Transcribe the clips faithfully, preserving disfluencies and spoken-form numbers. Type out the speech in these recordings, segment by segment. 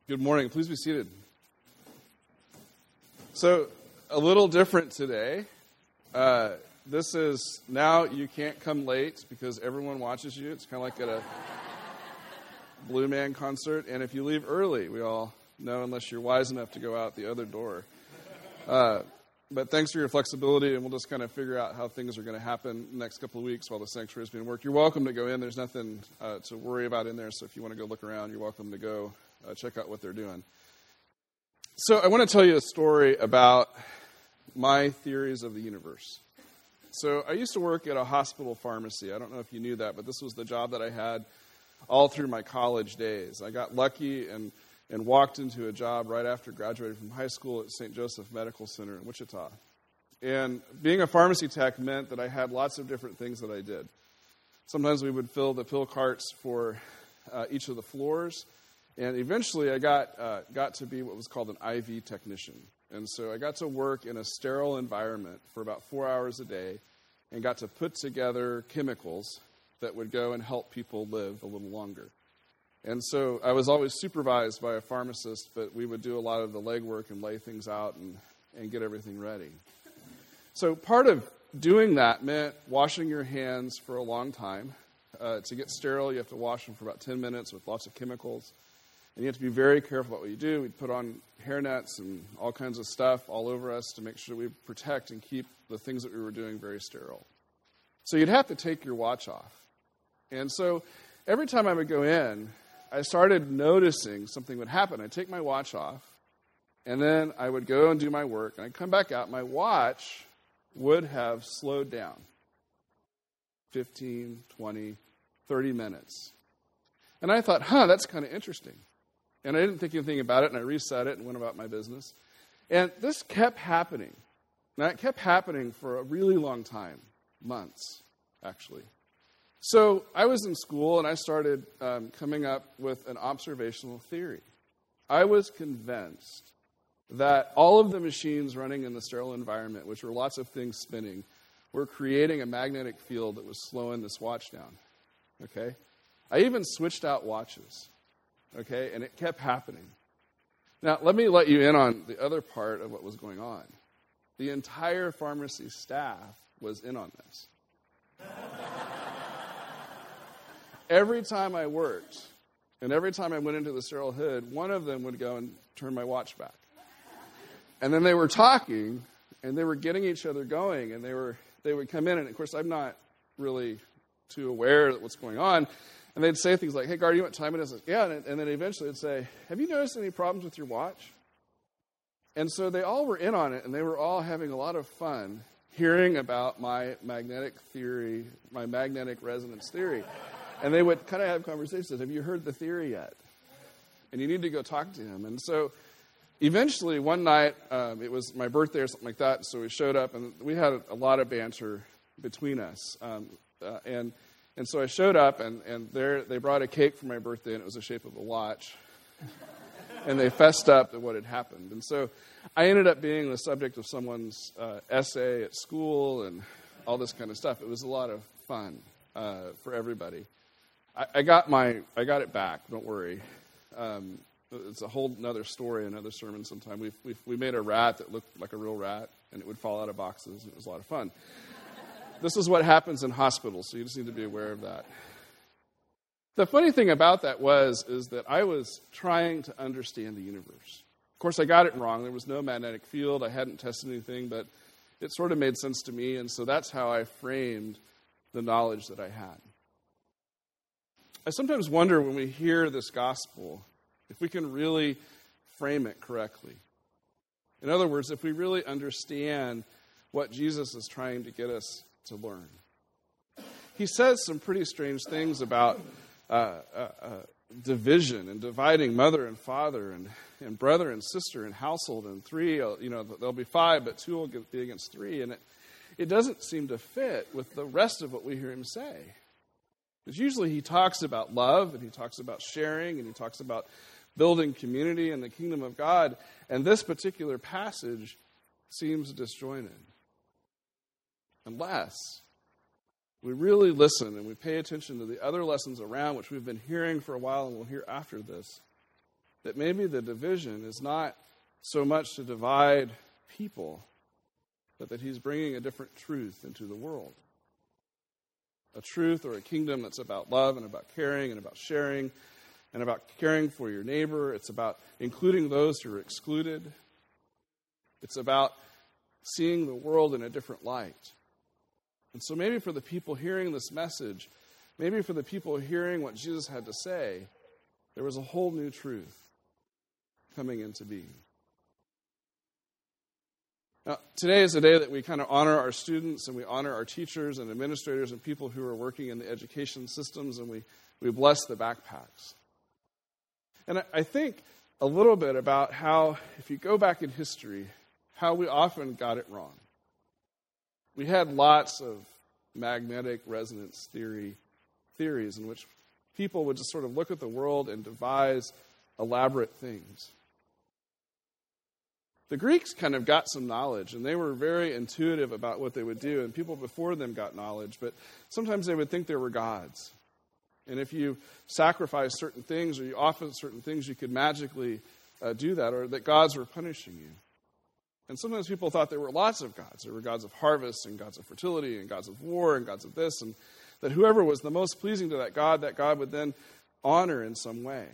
Good morning. Please be seated. So, a little different today. Uh, this is, now you can't come late because everyone watches you. It's kind of like at a Blue Man concert. And if you leave early, we all know, unless you're wise enough to go out the other door. Uh, but thanks for your flexibility, and we'll just kind of figure out how things are going to happen the next couple of weeks while the sanctuary is being worked. You're welcome to go in. There's nothing uh, to worry about in there, so if you want to go look around, you're welcome to go uh, check out what they're doing. So I want to tell you a story about my theories of the universe. So I used to work at a hospital pharmacy. I don't know if you knew that, but this was the job that I had all through my college days. I got lucky and and walked into a job right after graduating from high school at Saint Joseph Medical Center in Wichita. And being a pharmacy tech meant that I had lots of different things that I did. Sometimes we would fill the pill carts for uh, each of the floors, and eventually I got uh, got to be what was called an I V technician. And so I got to work in a sterile environment for about four hours a day and got to put together chemicals that would go and help people live a little longer. And so I was always supervised by a pharmacist, but we would do a lot of the legwork and lay things out and, and get everything ready. So part of doing that meant washing your hands for a long time. Uh, to get sterile, you have to wash them for about ten minutes with lots of chemicals. And you have to be very careful about what you do. We'd put on hairnets and all kinds of stuff all over us to make sure we protect and keep the things that we were doing very sterile. So you'd have to take your watch off. And so every time I would go in, I started noticing something would happen. I'd take my watch off, and then I would go and do my work, and I'd come back out. My watch would have slowed down fifteen, twenty, thirty minutes. And I thought, huh, that's kind of interesting. And I didn't think anything about it, and I reset it and went about my business. And this kept happening. Now, it kept happening for a really long time, months, actually. So I was in school, and I started um, coming up with an observational theory. I was convinced that all of the machines running in the sterile environment, which were lots of things spinning, were creating a magnetic field that was slowing this watch down. Okay? I even switched out watches. Okay? And it kept happening. Now, let me let you in on the other part of what was going on. The entire pharmacy staff was in on this. Every time I worked, and every time I went into the sterile hood, one of them would go and turn my watch back. And then they were talking, and they were getting each other going, and they were they would come in, and of course I'm not really too aware of what's going on, and they'd say things like, "Hey, Gar, you know what time it is?" Like, yeah, and, and then eventually they'd say, "Have you noticed any problems with your watch?" And so they all were in on it, and they were all having a lot of fun hearing about my magnetic theory, my magnetic resonance theory. And they would kind of have conversations. Have you heard the theory yet? And you need to go talk to him. And so eventually one night, um, it was my birthday or something like that, so we showed up, and we had a lot of banter between us. Um, uh, and and so I showed up, and, and there they brought a cake for my birthday, and it was the shape of a watch. And they fessed up at what had happened. And so I ended up being the subject of someone's uh, essay at school and all this kind of stuff. It was a lot of fun uh, for everybody. I, I got my, I got it back. Don't worry. Um, it's a whole another story, another sermon. Sometime we we we made a rat that looked like a real rat, and it would fall out of boxes. And it was a lot of fun. This is what happens in hospitals, so you just need to be aware of that. The funny thing about that was is that I was trying to understand the universe. Of course, I got it wrong. There was no magnetic field. I hadn't tested anything, but it sort of made sense to me, and so that's how I framed the knowledge that I had. I sometimes wonder when we hear this gospel if we can really frame it correctly. In other words, if we really understand what Jesus is trying to get us to learn. He says some pretty strange things about uh, uh, uh, division and dividing mother and father and, and brother and sister and household and three. You know, there'll be five, but two will be against three. And it, it doesn't seem to fit with the rest of what we hear him say. Because usually he talks about love, and he talks about sharing, and he talks about building community in the kingdom of God. And this particular passage seems disjointed. Unless we really listen and we pay attention to the other lessons around, which we've been hearing for a while and we'll hear after this. that maybe the division is not so much to divide people, but that he's bringing a different truth into the world. A truth or a kingdom that's about love and about caring and about sharing and about caring for your neighbor. It's about including those who are excluded. It's about seeing the world in a different light. And so maybe for the people hearing this message, maybe for the people hearing what Jesus had to say, there was a whole new truth coming into being. Now, today is a day that we kind of honor our students and we honor our teachers and administrators and people who are working in the education systems, and we, we bless the backpacks. And I, I think a little bit about how, if you go back in history, how we often got it wrong. We had lots of magnetic resonance theory theories in which people would just sort of look at the world and devise elaborate things. The Greeks kind of got some knowledge, and they were very intuitive about what they would do, and people before them got knowledge, but sometimes they would think there were gods. And if you sacrificed certain things or you offered certain things, you could magically uh, do that, or that gods were punishing you. And sometimes people thought there were lots of gods. There were gods of harvest and gods of fertility and gods of war and gods of this, and that whoever was the most pleasing to that god, that god would then honor in some way.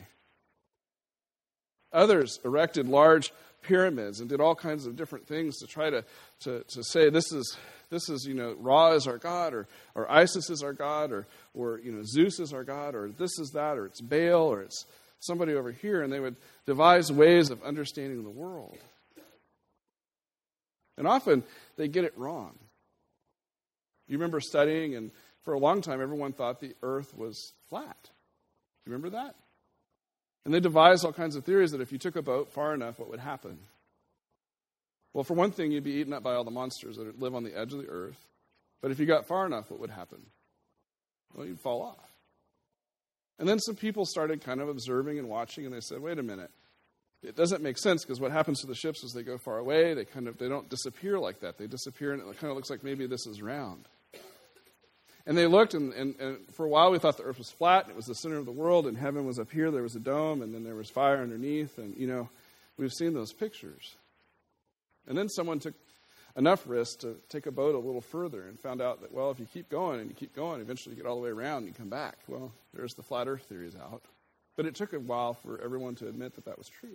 Others erected large pyramids and did all kinds of different things to try to, to, to say this is, this is, you know, Ra is our god, or, or Isis is our god, or, or, you know, Zeus is our god, or this is that, or it's Baal, or it's somebody over here, and they would devise ways of understanding the world. And often they get it wrong. You remember studying, and for a long time everyone thought the earth was flat. You remember that? And they devised all kinds of theories that if you took a boat far enough, what would happen? Well, for one thing, you'd be eaten up by all the monsters that live on the edge of the earth. But if you got far enough, what would happen? Well, you'd fall off. And then some people started kind of observing and watching, and they said, wait a minute. It doesn't make sense, because what happens to the ships is they go far away. They kind of they don't disappear like that. They disappear, and it kind of looks like maybe this is round. And they looked, and, and, and for a while we thought the earth was flat, and it was the center of the world, and heaven was up here. There was a dome, and then there was fire underneath. And, you know, we've seen those pictures. And then someone took enough risk to take a boat a little further and found out that, well, if you keep going and you keep going, eventually you get all the way around and you come back. Well, there's the flat earth theories out. But it took a while for everyone to admit that that was true.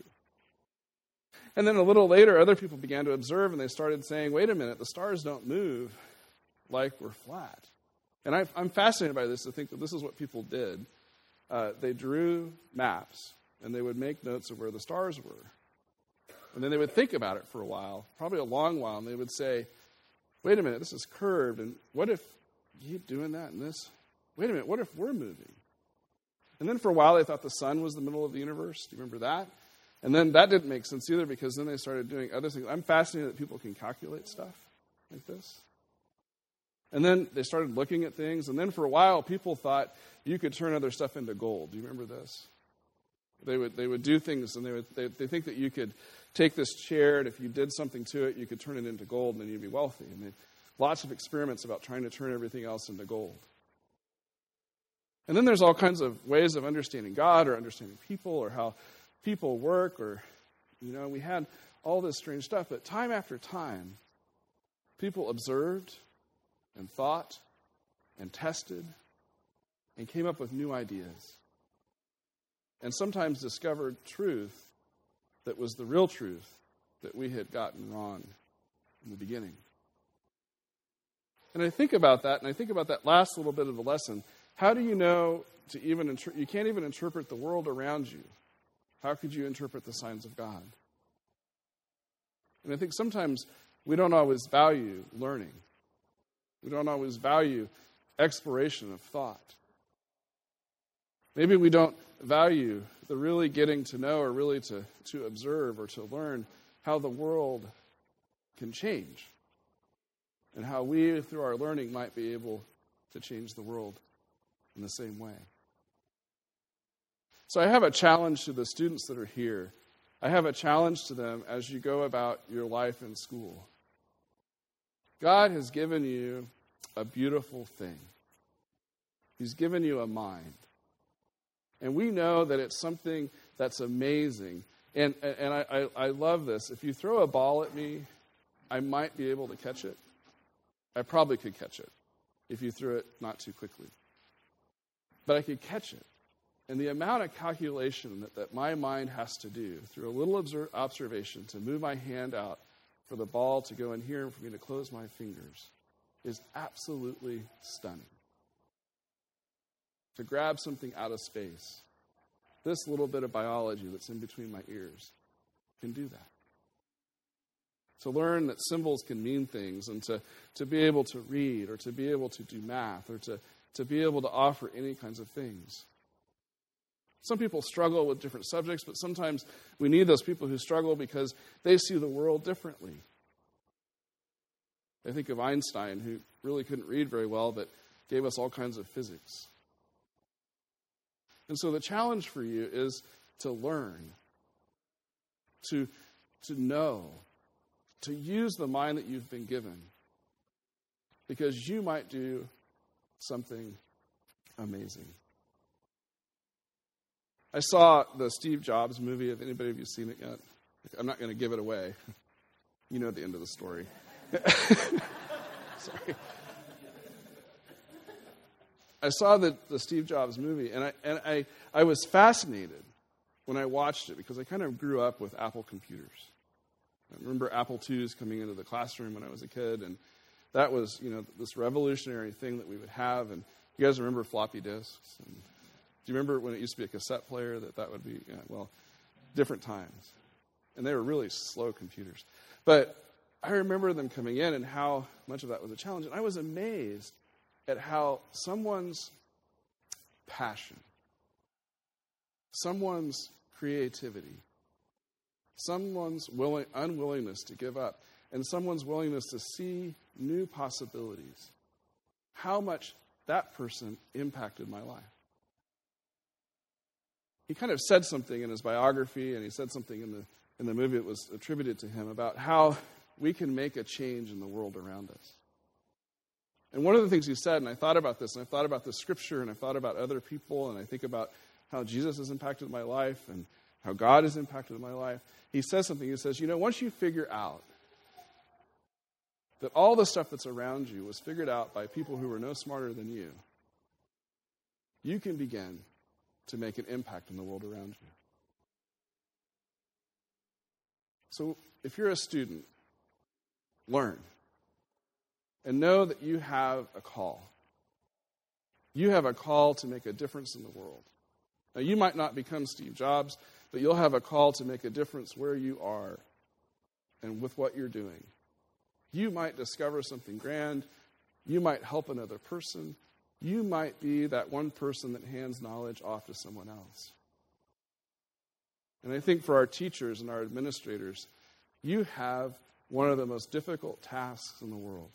And then a little later, other people began to observe, and they started saying, wait a minute, the stars don't move like we're flat. And I, I'm fascinated by this, to think that this is what people did. Uh, they drew maps, and they would make notes of where the stars were. And then they would think about it for a while, probably a long while, and they would say, wait a minute, this is curved, and what if you keep doing that and this? Wait a minute, what if we're moving? And then for a while, they thought the sun was the middle of the universe. Do you remember that? And then that didn't make sense either, because then they started doing other things. I'm fascinated that people can calculate stuff like this. And then they started looking at things. And then for a while, people thought you could turn other stuff into gold. Do you remember this? They would they would do things, and they would they, they think that you could take this chair, and if you did something to it, you could turn it into gold, and then you'd be wealthy. And they, lots of experiments about trying to turn everything else into gold. And then there's all kinds of ways of understanding God, or understanding people, or how people work, or, you know, we had all this strange stuff. But time after time, people observed and thought and tested and came up with new ideas. And sometimes discovered truth that was the real truth that we had gotten wrong in the beginning. And I think about that, and I think about that last little bit of the lesson. How do you know to even, inter- you can't even interpret the world around you. How could you interpret the signs of God? And I think sometimes we don't always value learning. We don't always value exploration of thought. Maybe we don't value the really getting to know, or really to, to observe or to learn how the world can change, and how we, through our learning, might be able to change the world in the same way. So I have a challenge to the students that are here. I have a challenge to them as you go about your life in school. God has given you a beautiful thing. He's given you a mind. And we know that it's something that's amazing. And and I, I, I love this. If you throw a ball at me, I might be able to catch it. I probably could catch it if you threw it not too quickly. But I could catch it. And the amount of calculation that, that my mind has to do through a little observ- observation to move my hand out for the ball to go in here and for me to close my fingers is absolutely stunning. To grab something out of space, this little bit of biology that's in between my ears can do that. To learn that symbols can mean things, and to, to be able to read, or to be able to do math, or to, to be able to offer any kinds of things. Some people struggle with different subjects, but sometimes we need those people who struggle because they see the world differently. I think of Einstein, who really couldn't read very well, but gave us all kinds of physics. And so the challenge for you is to learn, to, to know, to use the mind that you've been given, because you might do something amazing. I saw the Steve Jobs movie. Have anybody of you seen it yet? I'm not going to give it away. You know the end of the story. Sorry. I saw the, the Steve Jobs movie, and I and I, I was fascinated when I watched it because I kind of grew up with Apple computers. I remember Apple twos coming into the classroom when I was a kid, and that was, you know, this revolutionary thing that we would have. And you guys remember floppy disks? And do you remember when it used to be a cassette player that that would be, yeah, well, different times. And they were really slow computers. But I remember them coming in and how much of that was a challenge. And I was amazed at how someone's passion, someone's creativity, someone's willing, unwillingness to give up, and someone's willingness to see new possibilities, how much that person impacted my life. He kind of said something in his biography, and he said something in the in the movie that was attributed to him about how we can make a change in the world around us. And one of the things he said, and I thought about this, and I thought about the scripture, and I thought about other people, and I think about how Jesus has impacted my life, and how God has impacted my life. He says something, he says, you know, once you figure out that all the stuff that's around you was figured out by people who were no smarter than you, you can begin to make an impact in the world around you. So if you're a student, learn. And know that you have a call. You have a call to make a difference in the world. Now, you might not become Steve Jobs, but you'll have a call to make a difference where you are and with what you're doing. You might discover something grand. You might help another person. You might be that one person that hands knowledge off to someone else. And I think for our teachers and our administrators, you have one of the most difficult tasks in the world.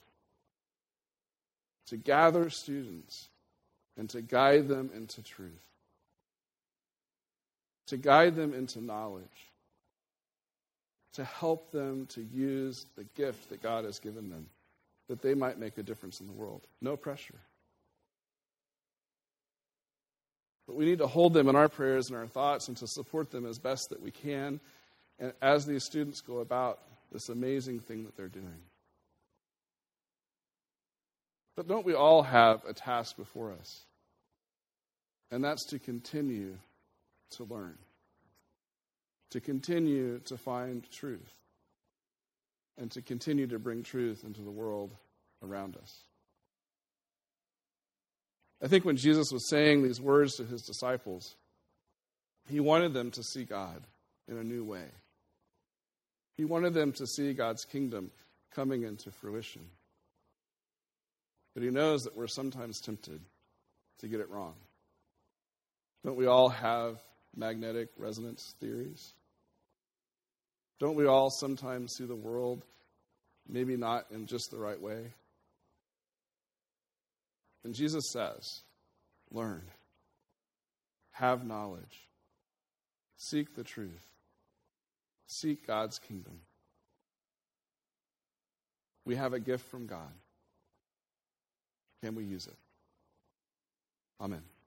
To gather students and to guide them into truth. To guide them into knowledge. To help them to use the gift that God has given them, that they might make a difference in the world. No pressure. But we need to hold them in our prayers and our thoughts and to support them as best that we can, and as these students go about this amazing thing that they're doing. But don't we all have a task before us? And that's to continue to learn. To continue to find truth. And to continue to bring truth into the world around us. I think when Jesus was saying these words to his disciples, he wanted them to see God in a new way. He wanted them to see God's kingdom coming into fruition. But he knows that we're sometimes tempted to get it wrong. Don't we all have magnetic resonance theories? Don't we all sometimes see the world maybe not in just the right way? And Jesus says, learn, have knowledge, seek the truth, seek God's kingdom. We have a gift from God. Can we use it? Amen.